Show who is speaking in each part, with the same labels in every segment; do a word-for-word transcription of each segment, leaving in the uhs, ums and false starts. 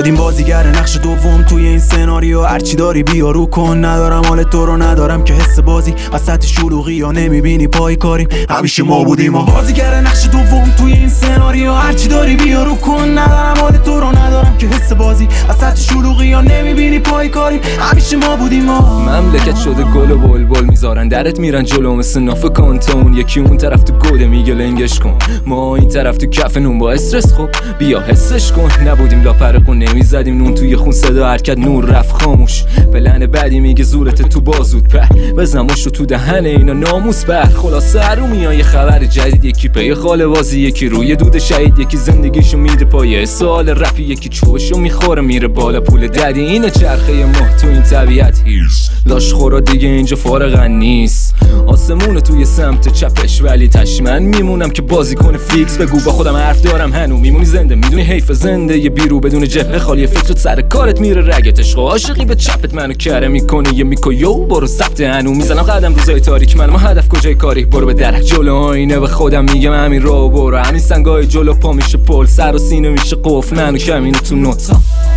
Speaker 1: شدیم بازیگر نقش دوم توی این سناریو. هرچی داری بیا رو کن، ندارم حال تو رو، ندارم که حس بازی وسط شلوغی یا نمیبینی پای کاریم. همیشه ما بودیم و بازیگر نقش دوم توی این سناریو. هرچی داری بیا رو کن، ندارم حال تو رو، ندارم که حس بازی وسط شلوغی یا نمیبینی پای کاریم. همیشه ما بودیم و
Speaker 2: مملکت شده گل و بلبل میذارن درت میرن جلو مثل ناف کانتون. یکی اون طرف تو گوده میگه لنگش کن، ما این طرف تو کف نون با استرس. خب بیا حسش کن، نبودیم لاپرقون نمیزدیم نون توی خون، صدا حرکت نور رفت خاموش. پلن بعدی میگه زورت تو بازود په بزنمش رو تو دهن اینا ناموس بر. خلاصه رو میان یه خبر جدید، یکی پی خاله بازی، یکی روی دود شهید، یکی زندگیشو میده پایه سوال رفی، یکی چوبشو میخوره میره بالا پول ددی. اینه چرخه ماه تو این طبیعت هیرس لاش خورا دیگه اینجا فارغن نیست. آسمون توی سمت چپش ولی تشمن میمونم که بازی کنه فیکس. بگو با خودم حرف دارم هنو میمونی زنده، میدونی حیف زنده یه بیرو بدون جبهه خالی، فکرت سر کارت میره رگت، عشق و عاشقی به چپت منو کره میکنه یه میکو یو برو ثبت هنو میزنم قدم روزای تاریک. من ما هدف کجای کاری برو به درک جلو آینه به خودم میگم همین رو برو. همین سنگای جلو پا میشه پل، سر و سینه میشه قفل، منو کمینه تو نوتا.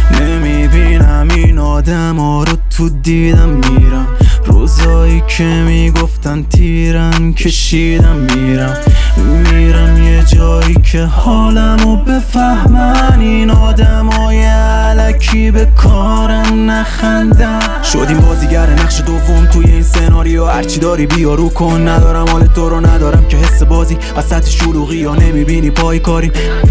Speaker 1: نمیبینم این آدم ها رو تو دیدم میرم، روزایی که میگفتن تیرن کشیدم میرم. میرم یه جایی که حالمو بفهمن، این آدم های علکی به کارن نخندن. شدیم بازیگر نقش دوم توی این سناریو. هرچی داری بیا رو کن، ندارم حال تو رو، ندارم که حس بازی وسط شلوغی یا نمیبینی پای کاریم.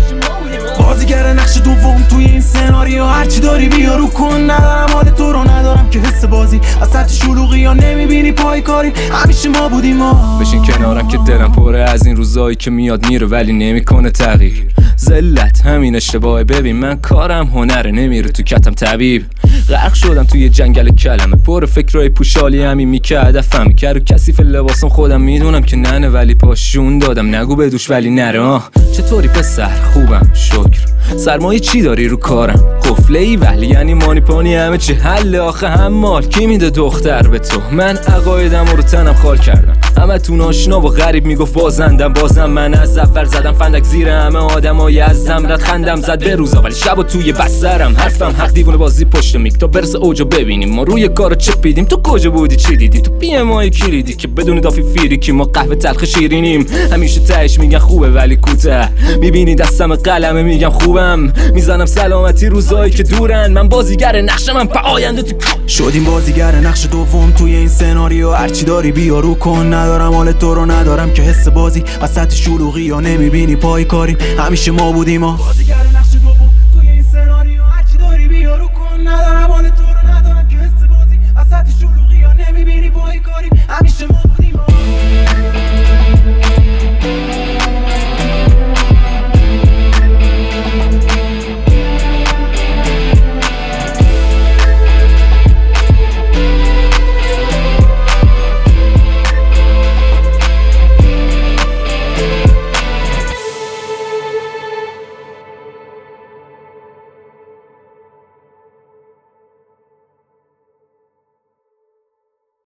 Speaker 1: بازیگر نقش دوم توی این سناریو. هرچی داری بیا رو کن، ندارم حال تو رو، ندارم که حس بازی وسط شلوغی یا نمیبینی پای کاریم. همیشه ما بودیم و
Speaker 2: بشین کنارم که دلم پره از این روزایی که میاد میره ولی نمیکنه تغییر. ذلت همین اشتباهه، ببین من کارم هنره نمیره تو کتم طبیب. غرق شدم توی جنگل کلمه پر فکرای پوشالی، همین میکه هدفم کرد و کثیف لباسم خودم میدونم که ننه ولی پاشون دادم نگو بدوش ولی نره. آه چطوری پسر خوبم شکر، سرمایه چی داری رو کارم قفله ای ولی یعنی مانی پانی همه چی حل آخه هم مال کی میده دختر به تو. من عقایدم رو تنم خال کردم، همه تون آشنا و غریب میگفت بازندم بازم من از اول زدم فندک زیر همه آدمای از زمرت خندم زد به روزا ولی شب و توی بسترم حرفم حق دیوونه بازی پشت میک تا برس اوجو ببینیم ما روی کارو چپیدیم. تو کجا بودی چی دیدی تو پی ام آی کلیدی که بدون دافی فیری که ما قهوه تلخ شیرینیم. همیشه تهش میگن خوبه ولی کوته، میبینی دستم قلمه میگم خوبم، میزنم سلامتی روزایی که دورن. من بازیگر نقش من په آینده تو
Speaker 1: شدیم بازیگر نقش دوم توی این سناریو. هرچی داری بیا رو کن، ندارم حال تو رو، ندارم که حس بازی وسط شلوغی یا نمیبینی پای کاریم. همیشه ما بودیم و